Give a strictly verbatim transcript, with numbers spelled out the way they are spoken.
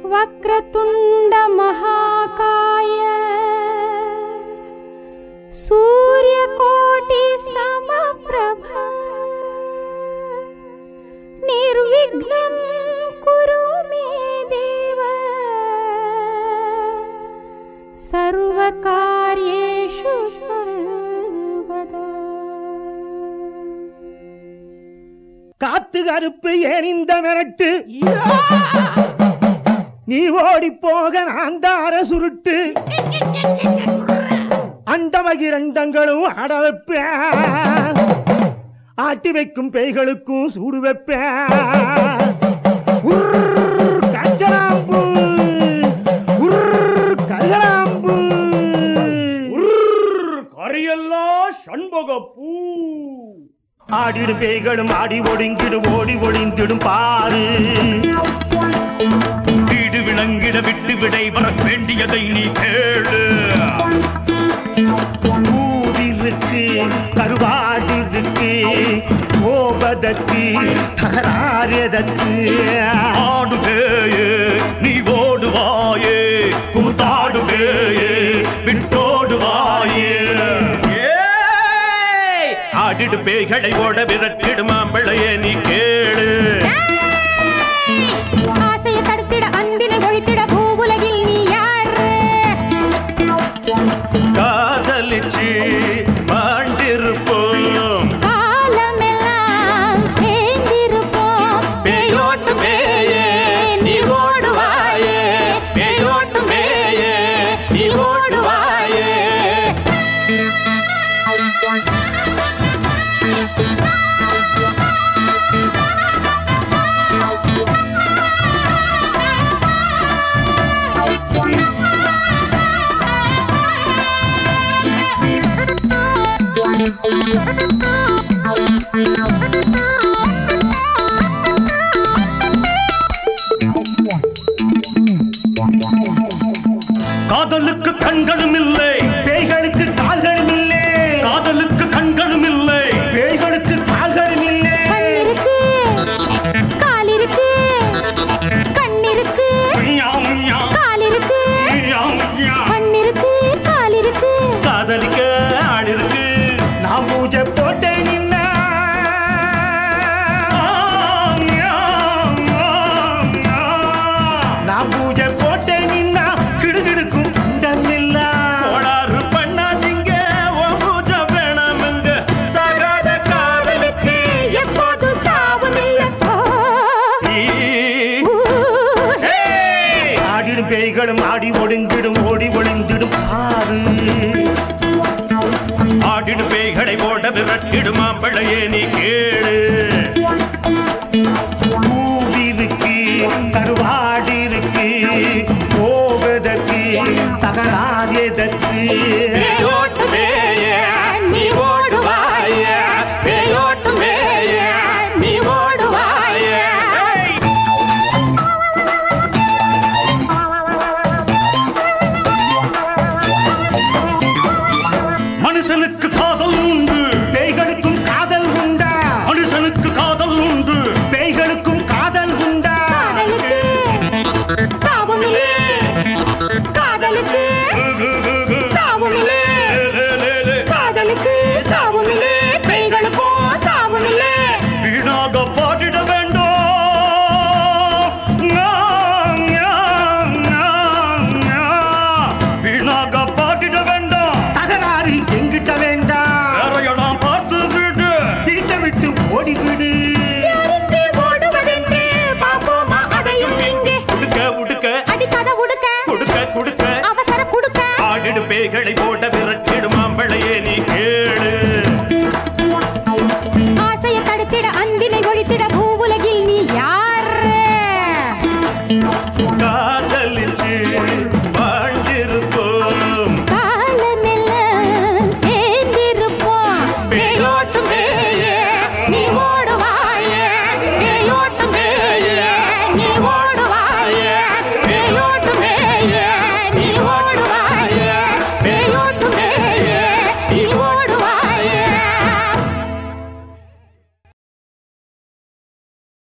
वक्रतुंड महाकाय सूर्यकोटि समप्रभ निर्विघ्नं कुरु मे देव सर्वकार्येषु सर्वदा. காத்து கருப்பு ஏன் இந்த மிரட்டு, நீ ஓடி போக நான் தார சுருட்டு, அண்டமகிரண்டங்களும் ஆட வைப்பேன், ஆட்டி வைக்கும் பேய்களுக்கும் சூடு வைப்பேன். கஞ்சலாம்பு கருகலாம்பு கரையெல்லாம் சண்பகப்பூ. ஆடிடும் பேய்களும் ஆடி ஒடுங்கிடும் ஓடி ஒளிந்திடும் பாரு. வீடு விளங்கிட விட்டு விடை வர வேண்டியதை நீ கேளு. பூவிருக்கு கருவாடிருக்கு கோபதற்கு தகராறுதற்கு. ஆடு பேயே நீ ஓடுவாயே, கூத்தாடு பேயே விட்டோடுவாயே. ஆடிடு பேய்களை ஓட விரட்டிடு மாம்பிளையே நீ கேளு. ஆசையை தடுத்திட அன்பினை ஒழித்திட பூவுலகில் நீ யாரு? காதலிச்சு வாழ்ந்திருப்போம், காலமெல்லாம் சேர்ந்திருப்போம். பேயோட்டு பேயே நீ ஓடுவாயே, பேயோட்டு பேயே நீ ஓடுவாயே. காதலுக்கு கண்களும் இல்லை, பேய்களுக்கு கால்களும் இல்லை. காதலுக்கு கண்களும் இல்லை, பேய்களுக்கு கால்களும் இல்லை. கண்ணிருக்கு காலிருக்கு, கண்ணிருக்கு காலிருக்கு, கண்ணிருக்கு காலிருக்கு. காதலிக்க ஆடிருக்கு. நான் பூஜை போட்டேன் நின்னா, நான் பூஜை போட்டேன் நின்னா கிடுகிடுக்கும் குண்டம் இல்ல. கோளாறு பண்ணாதீங்க, உன் பூஜை வேணாமுங்க. சாகாத காதலுக்கு எப்போதும் சாபமில்லை. ஆடிடும் பேய்களும் ஆடி ஒடுங்கிடும் ஓடி ஒளிந்திடும் ஆறு. ஆடிடு பேய்களை ஓட விரட்டிடு மாம்பிளையே நீ கேளு. பூவிருக்கு கருவாடிருக்கு கோபதற்கு தகராறுதற்கு. பேயோட்டு பேயே நீ ஓடுவாயே, பேயோட்டு பேயே நீ ஓடுவாயே. மனுஷனுக்கு காதல் உண்டு, பேய்களுக்கும் காதல் உண்டா? மனுஷனுக்கு காதல் உண்டு, பேய்களுக்கும் காதல் உண்டா? காதலுக்கு சாபமில்லை, காதலுக்கு சாபமில்லை, காதலுக்கு சாபமில்லை, பேய்களுக்கும் சாபமில்லை. வீணாக பாடிட வேண்டும். வீணாக பாடிட வேண்டாம், தகராறு எங்கிட்ட வேண்டாம். வேற இடம் பார்த்து விடு, வீட்டை விட்டு ஓடிவிடு. யாருக்கு ஓடுவதென்று பார்ப்போமா அதையும் இங்கே. உடுக்க உடுக்க அடிக்காத உடுக்க, குடுக்க குடுக்க அவசர குடுக்க. ஆடிடு பேய்களை போட